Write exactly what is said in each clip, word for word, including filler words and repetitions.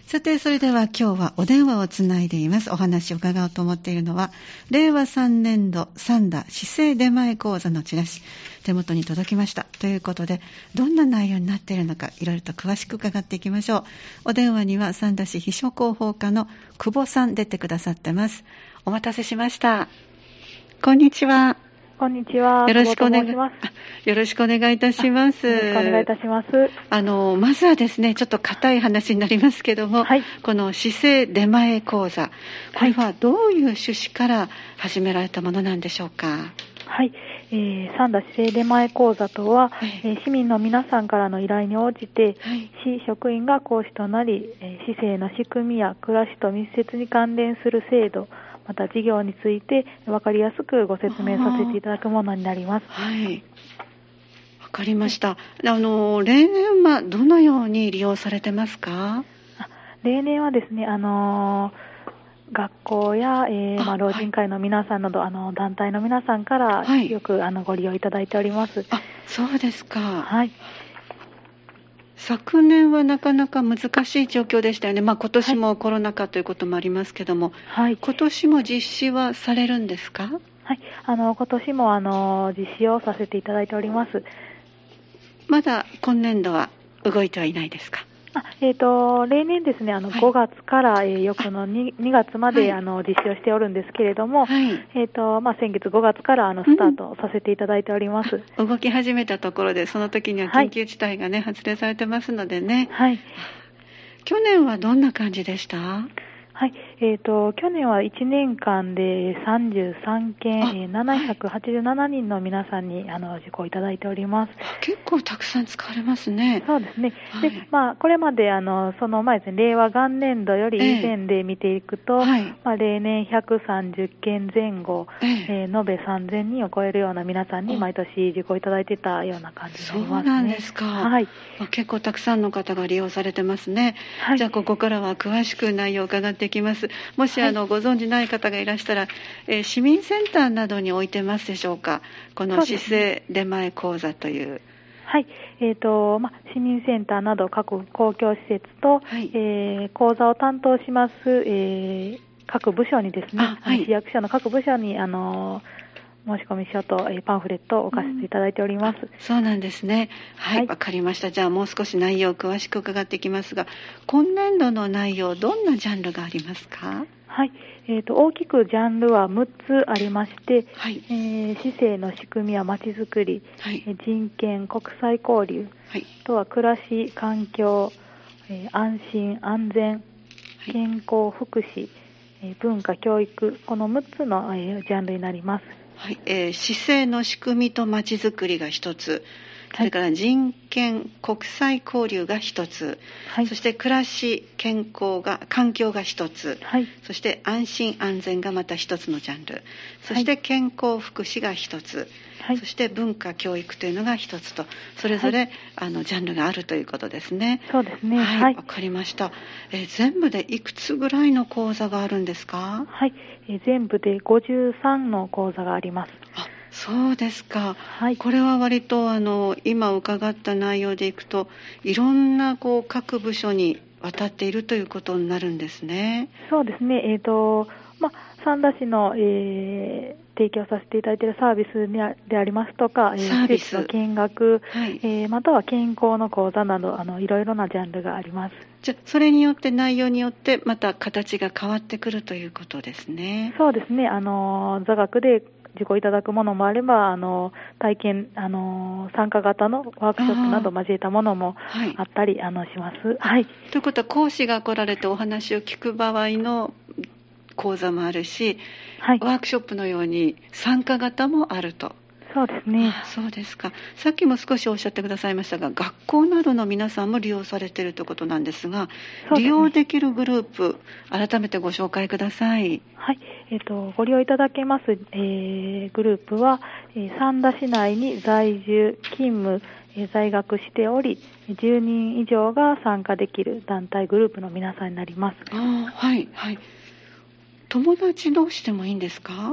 さて、それでは今日はお電話をつないでいます。お話を伺おうと思っているのは、れいわさんねんど三田市政出前講座のチラシ、手元に届きました。ということで、どんな内容になっているのか、いろいろと詳しく伺っていきましょう。お電話には三田市秘書広報課の久保さん出てくださってます。お待たせしました。こんにちは。 こんにちは。 よろしくお願い、 よろしくお願いいたします。 よろしくお願いいたします。 あの、まずはですね、ちょっと硬い話になりますけども、はい、この市政出前講座、これはどういう趣旨から始められたものなんでしょうか。 はい、えー、三田市政出前講座とは、えー、市民の皆さんからの依頼に応じて、はい、市職員が講師となり、えー、市政の仕組みや暮らしと密接に関連する制度、また事業について分かりやすくご説明させていただくものになります。 はい、わかりました。あの例年はどのように利用されてますか？ あ、例年はですね、あのー、学校や、えーまあ、老人会の皆さんなど、はい、あの団体の皆さんからよく、はい、あのご利用いただいております。 あ、そうですか。 はい。 昨年はなかなか難しい状況でしたよね。まあ、今年もコロナ禍ということもありますけども、はい、今年も実施はされるんですか？ はい、あの今年もあの実施をさせていただいております。 まだ今年度は動いてはいないですか？ あ、えーと、例年ですね、あの、はい、ごがつから、えー、翌の 2, にがつまで、はい、あの実施をしておるんですけれども、はい、えーとまあ、先月ごがつからあのスタートさせていただいております、 うん、動き始めたところで、その時には緊急事態がね、はい、発令されてますのでね、はい、去年はどんな感じでした？ はい、えーと、去年はいちねんかんでさんじゅうさんけん、えー、ななひゃくはちじゅうななにんの皆さんにあの受講いただいております。 結構たくさん使われますね。 そうですね。はい、で、まあ、これまであのその前ですね、れいわ元年度より以前で見ていくと、えーはい、まあ、例年ひゃくさんじゅっけんぜん後、えーえー、延べさんぜんにんを超えるような皆さんに毎年受講いただいていたような感じになりますね。 そうなんですか。はい。まあ、結構たくさんの方が利用されてますね。はい、じゃあここからは詳しく内容を伺っていきます。もしあの、はい、ご存じない方がいらしたら、えー、市民センターなどに置いてますでしょうか。この市政出前講座という。 はい、えーとま、市民センターなど各公共施設と、はい、えー、講座を担当します、えー、各部署にですね、はい、市役所の各部署にあの申し込み書と、えー、パンフレットを置かせていただいております。うん、 そうなんですね。はい、わ、はい、かりました。じゃあもう少し内容を詳しく伺っていきますが、今年度の内容、どんなジャンルがありますか？ はい、えーと、大きくジャンルはむっつありまして、はい、えー、市政の仕組みやまちづくり、はい、人権、国際交流、はい、あとは暮らし、環境、えー、安心、安全、健康、福祉、えー、文化、教育、このむっつの、えー、ジャンルになります。 はい、えー、市政の仕組みとまちづくりが一つ、それから人権、国際交流が一つ、はい、そして暮らし、健康が、環境が一つ、はい、そして安心安全がまた一つのジャンル、そして健康福祉が一つ、はい、そして文化教育というのが一つと、それぞれ、はい、あのジャンルがあるということですね。 そうですね。 はい、わかりました。えー、全部でいくつぐらいの講座があるんですか？ はい、えー、全部でごじゅうさんの講座があります。 あ、そうですか。はい、これは割とあの今伺った内容でいくと、いろんなこう各部署に渡っているということになるんですね。 そうですね。えーとまあ、三田市の、えー、提供させていただいているサービスでありますとか、えー、施設の見学、はい、えー、または健康の講座など、あのいろいろなジャンルがあります。 じゃあそれによって内容によってまた形が変わってくるということですね。 そうですね。あの座学で受講いただくものもあれば、あの体験、あの参加型のワークショップなど交えたものもあったり、はい、あのします。はい。 ということは講師が来られてお話を聞く場合の講座もあるし、はい、ワークショップのように参加型もあると。 そうですね。 あ、そうですか。さっきも少しおっしゃってくださいましたが、学校などの皆さんも利用されているということなんですが、すね、利用できるグループ、改めてご紹介ください。 はい、えーと、ご利用いただけます、えー、グループは、えー、三田市内に在住、勤務、えー、在学しており、じゅうにん以上が参加できる団体グループの皆さんになります。 あ、はいはい。友達同士でもいいんですか？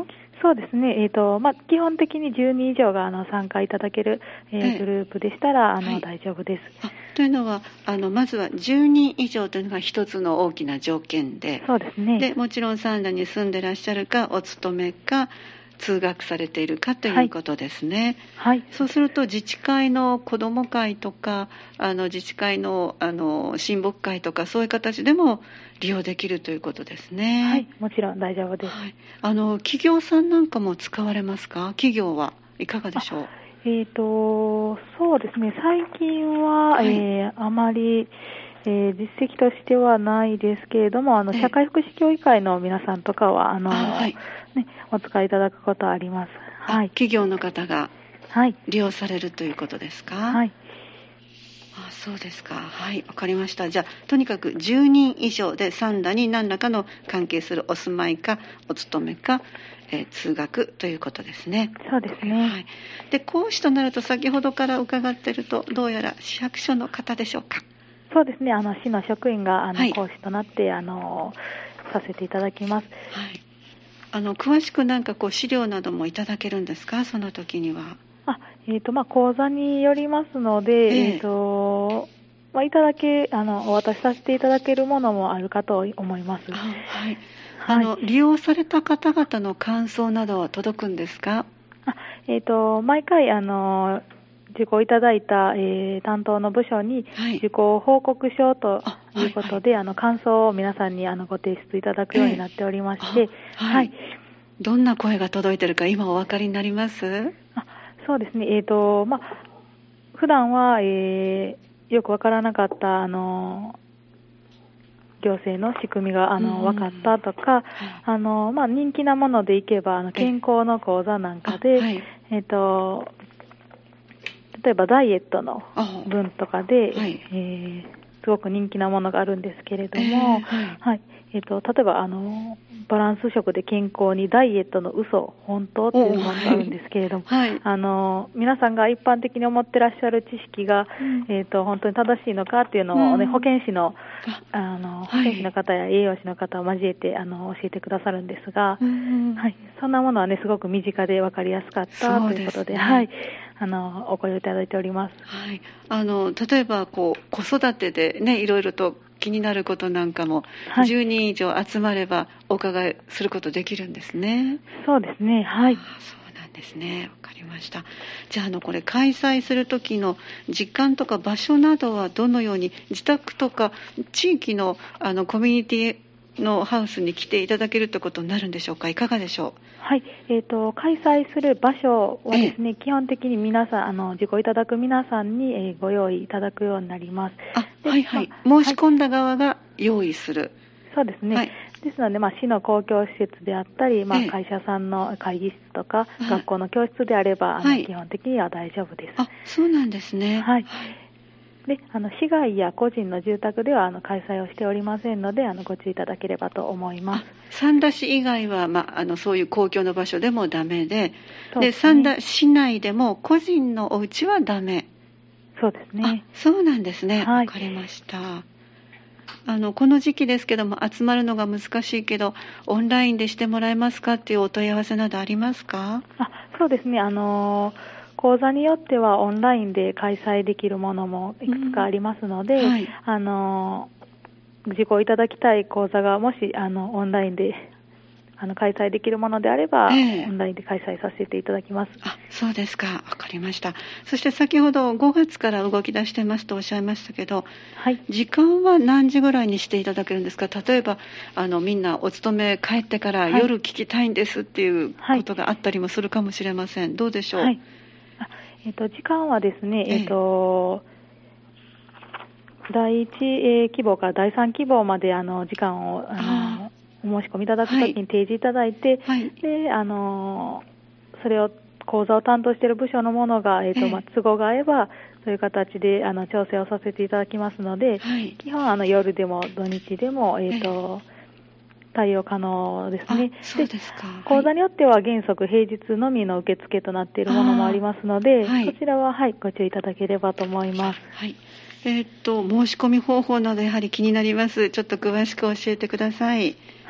そうですね、えーとまあ、基本的にじゅうにん以上があの参加いただける、えーえー、グループでしたらあの、はい、大丈夫です。 あというのはあのまずはじゅうにん以上というのが一つの大きな条件で、 そうですね。 でもちろん三田に住んでらっしゃるかお勤めか通学されているかということですね。 はいはい、 そうすると自治会の子ども会とかあの自治会 の, あの親睦会とかそういう形でも利用できるということですね。 はい、もちろん大丈夫です。 はい、あの企業さんなんかも使われますか？企業はいかがでしょう？ えーと、そうですね、最近は、はい、えー、あまり、えー、実績としてはないですけれども、あの社会福祉協議会の皆さんとかはあのあ、はいね、お使いいただくことはあります。 はい、企業の方が利用されるということですか？ はい。 あ、そうですか。はい、わかりました。じゃあとにかくじゅうにん以上で三田に何らかの関係するお住まいかお勤めか、えー、通学ということですね。 そうですね。 はい、で講師となると先ほどから伺っているとどうやら市役所の方でしょうか？ そうですね、あの市の職員があの、はい、講師となってあのさせていただきます。 はい、あの詳しくなんかこう資料などもいただけるんですか？その時には。 あ、えーとまあ、講座によりますので、えー、えーとまあ、いただけあのお渡しさせていただけるものもあるかと思います。 あ、はい、あの、はい、利用された方々の感想などは届くんですか？ あ、えーと毎回あの受講いただいた、えー、担当の部署に受講報告書ということで、はいはい、あの感想を皆さんにあのご提出いただくようになっておりまして、えーはいはい、どんな声が届いているか今お分かりになります？ あ、そうですね、えーとまあ、普段は、えー、よく分からなかったあの行政の仕組みがあの、うん、分かったとか、はい、あのまあ、人気なものでいけばあの健康の講座なんかで、はい、えーと例えばダイエットの分とかで、はい、えー、すごく人気なものがあるんですけれども、えーはいはい、えーと、例えばあのバランス食で健康にダイエットの嘘本当っていう本があるんですけれども、はい、あの皆さんが一般的に思ってらっしゃる知識が、うん、えーと、本当に正しいのかっていうのを、ね、うん、保健師の、あの保健師の方や栄養士の方を交えてあの教えてくださるんですが、うんはい、そんなものはねすごく身近で分かりやすかったということで、はい、あのお声をいただいております。 はい、あの例えばこう子育てでねいろいろと気になることなんかも、はい、じゅうにん以上集まればお伺いすることできるんですね。 そうですね、はい。 あ、そうなんですね。わかりました。じゃあ、あのこれ開催する時の時間とか場所などはどのように自宅とか地域のあのコミュニティのハウスに来ていただけるということになるんでしょうか？いかがでしょう？ はい、えーと、開催する場所はですね、基本的に皆さんあの受講いただく皆さんに、えー、ご用意いただくようになります。 あ、はいはい、まあ、申し込んだ側が用意する、はい、 そうですね、はい、ですので、まあ、市の公共施設であったり、まあ、会社さんの会議室とか、えー、学校の教室であれば、はい、あの基本的には大丈夫です。 あ、そうなんですね。 はい、であの市街や個人の住宅ではあの開催をしておりませんのであのご注意いただければと思います。 三田市以外は、まあ、あのそういう公共の場所でもダメ で, で、ね、三田市内でも個人のお家はダメ。 そうですね。 あ、そうなんですね。わ、はい、かりました。あのこの時期ですけども集まるのが難しいけどオンラインでしてもらえますかっていうお問い合わせなどありますか？ あ、そうですね、あのー講座によってはオンラインで開催できるものもいくつかありますので、うん、はい、あの受講いただきたい講座がもしあのオンラインであの開催できるものであれば、えー、オンラインで開催させていただきます。 あ、そうですか、わかりました。そして先ほどごがつから動き出してますとおっしゃいましたけど、はい、時間は何時ぐらいにしていただけるんですか？例えばあのみんなお勤め帰ってから夜聞きたいんですっていうことがあったりもするかもしれません。どうでしょう？はい、 えー、と時間はですね、えーとえー、だいいち、えー、希望からだいさん希望まであの時間をあのお申し込みいただくときに提示いただいて、はい、であのそれを講座を担当している部署のものが、えーとまあ、都合が合えばそういう形であの調整をさせていただきますので、はい、基本あの夜でも土日でも、えーとえー対応可能ですね。 そうですか。 講座によっては原則平日のみの受付となっているものもありますので、はい、こちらは、はい、ご注意いただければと思います。 はい、えー、っと申し込み方法などやはり気になります。ちょっと詳しく教えてください。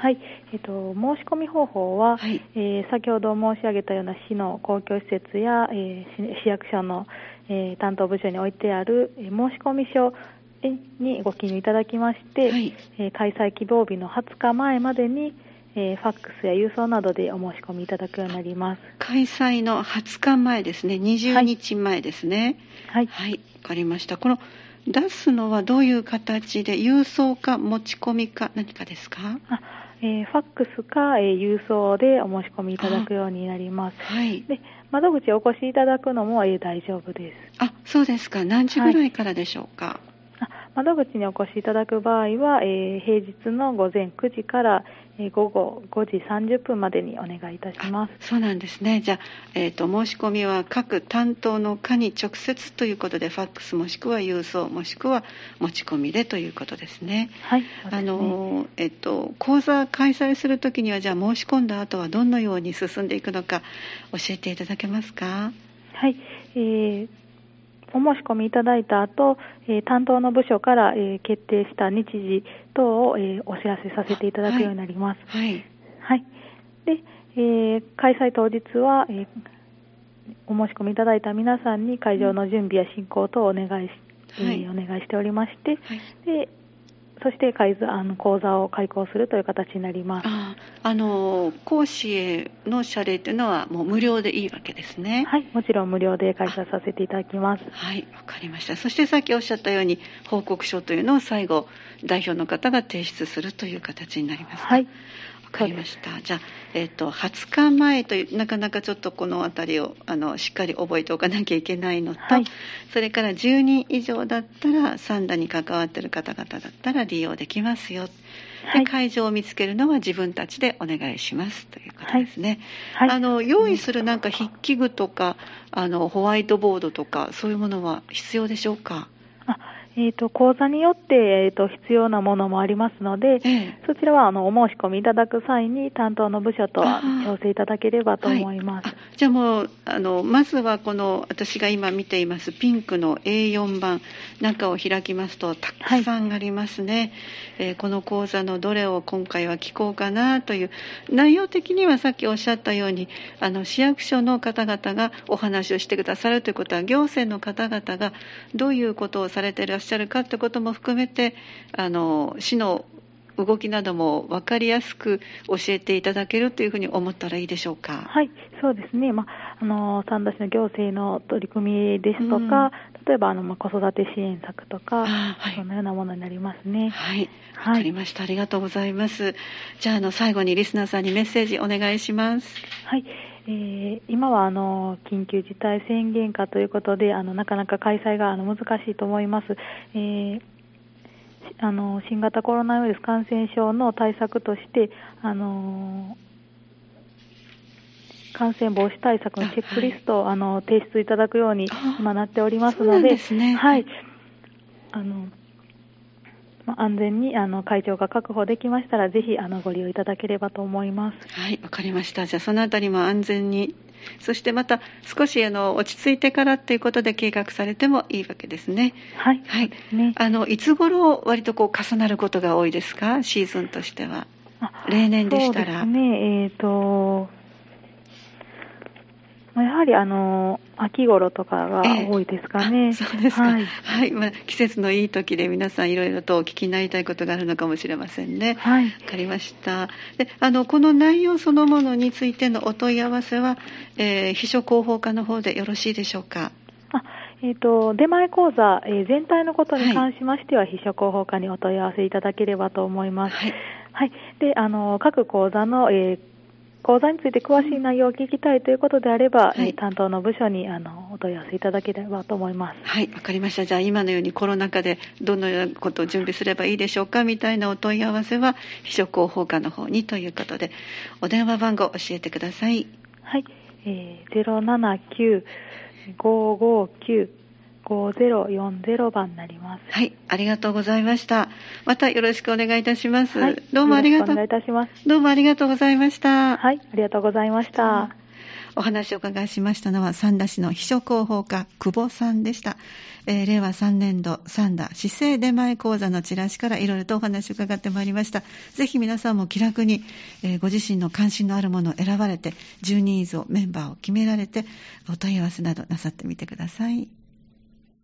はい、えっと、申し込み方法は、はい、えー、先ほど申し上げたような市の公共施設や、えー、市役所の、えー、担当部署に置いてある、えー、申込書にご記入いただきまして、はい、えー、開催希望日のはつかまえまでに、えー、ファックスや郵送などでお申し込みいただくようになります。 開催のはつかまえですね。にじゅうにちまえですね。はい。はい。わ、はい、かりました。この出すのはどういう形で、郵送か持ち込みか何かですか？ あ、えー、ファックスか、えー、郵送でお申し込みいただくようになります。はい。で、窓口お越しいただくのも、えー、大丈夫です。 あ、そうですか。何時ぐらいからでしょうか？はい、 あ、窓口にお越しいただく場合は、えー、平日の午前くじから、えー、午後ごじさんじゅっぷんまでにお願いいたします。 そうなんですね。じゃあ、えーと、申し込みは各担当の課に直接ということで、ファックスもしくは郵送もしくは持ち込みでということですね。はい。そうですね。あの、えっと、講座開催するときには、じゃあ申し込んだ後はどのように進んでいくのか教えていただけますか？ はい。えーお申し込みいただいた後、えー、担当の部署から、えー、決定した日時等を、えー、お知らせさせていただくようになります。はい。はい。で、えー、開催当日は、えー、お申し込みいただいた皆さんに会場の準備や進行等をお願いし、はいえー、お願いしておりまして、はい、でそして開あの講座を開講するという形になります。 ああの講師への謝礼というのはもう無料でいいわけですね。 はい、もちろん無料で開催させていただきます。 はい、わかりました。そしてさっきおっしゃったように報告書というのを最後代表の方が提出するという形になりますか？はい。わかりました。じゃあ、えっと、はつかまえという、なかなかちょっとこのあたりをあのしっかり覚えておかなきゃいけないのと、はい、それからじゅうにん以上だったら、サンダに関わっている方々だったら利用できますよ。で、はい、会場を見つけるのは自分たちでお願いしますということですね。はいはい、あの用意するなんか筆記具とかあのホワイトボードとかそういうものは必要でしょうか？ あえー、と講座によって、えー、と必要なものもありますので、ええ、そちらはあのお申し込みいただく際に担当の部署と調整いただければと思います。 はい、じゃあもうあのまずはこの私が今見ていますピンクの エーよん 番中を開きますとたくさんありますね。はいえー、この講座のどれを今回は聞こうかなという内容的にはさっきおっしゃったようにあの市役所の方々がお話をしてくださるということは行政の方々がどういうことをされていらっしゃるかということも含めてあの市の動きなども分かりやすく教えていただけるというふうに思ったらいいでしょうか？ はい、そうですね。まあ、あの三田市の行政の取り組みですとか、うん、例えばあの、まあ、子育て支援策とか、はい、そのようなものになりますね。 はい、わかりました。ありがとうございます。じゃあ、あの最後にリスナーさんにメッセージお願いします。 はい。えー、今はあの緊急事態宣言下ということであのなかなか開催があの難しいと思います。えーあの新型コロナウイルス感染症の対策としてあの感染防止対策のチェックリストをあ、はい、あの提出いただくように今なっておりますの で, で、ねはい、あの安全にあの会場が確保できましたらぜひあのご利用いただければと思います。 はい、わかりました。じゃあそのあたりも安全に、そしてまた少しあの落ち着いてからということで計画されてもいいわけですね。はい、はい、ね、あのいつ頃割とこう重なることが多いですか？シーズンとしては。例年でしたら。 そうですね。えーとやはりあの秋頃とかが多いですかね。 ええ、そうですか。はい、はい、まあ、季節のいい時で皆さんいろいろとお聞きになりたいことがあるのかもしれませんね。はい。わかりました。で、あのこの内容そのものについてのお問い合わせは、えー、秘書広報課の方でよろしいでしょうか？ あ、えーと、出前講座、えー、全体のことに関しましては、はい、秘書広報課にお問い合わせいただければと思います。はい。はい、で、あの各講座の、えー講座について詳しい内容を聞きたいということであれば、はい、担当の部署にあのお問い合わせいただければと思います。 はい、わかりました。じゃあ今のようにコロナ禍でどのようなことを準備すればいいでしょうかみたいなお問い合わせは秘書広報課の方にということで、お電話番号教えてください。 はい、えー、ゼロななきゅう ごーごーきゅう ごゼロよんゼロ 番になります。 はい、ありがとうございました。またよろしくお願いいたします。 はい、どうもありがとう。お願いいたします。 どうもありがとうございました。 はい、ありがとうございました。 お話を伺いしましたのは三田市の秘書広報課久保さんでした。えー、れいわさんねんど三田市政出前講座のチラシからいろいろとお話を伺ってまいりました。ぜひ皆さんも気楽に、えー、ご自身の関心のあるものを選ばれてじゅうにん以上メンバーを決められてお問い合わせなどなさってみてください。